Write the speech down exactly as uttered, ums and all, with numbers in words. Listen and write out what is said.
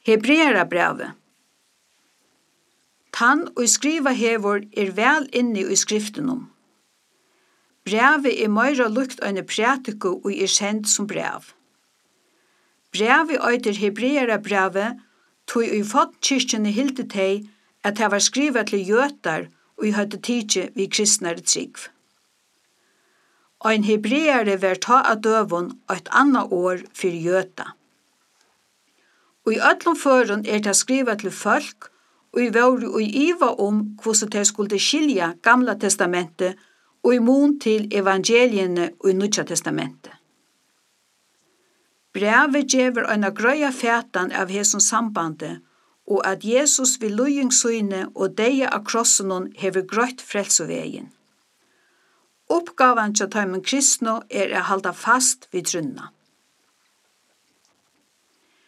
Hebreera brevet. Tann og skriva hevor er vel inni i skriftenum. Brevet er meira lukt eine prætiku og er sendt som brev. Brevet eitur Hebreera brevet tog i fottkirkjene hilde teg at det var skrivet til jøtar og i hadde tidsi vi kristnare trygg. Ein hebreare var ta av døvun eit anna år for jøta. Og i öllum førun er det skrivet til folk og i våru og iva om hvordan de skulle skilja Gamla testamentet og i mun til evangeliene og i Nutja testamentet. Brevet gjever eina grøya fætan av hesum sambande og at Jesus vil lujingsøyne og deia av krossenon hever grøtt frelsevegin. Uppgavan til tøymen kristno er å halda fast vid trunna.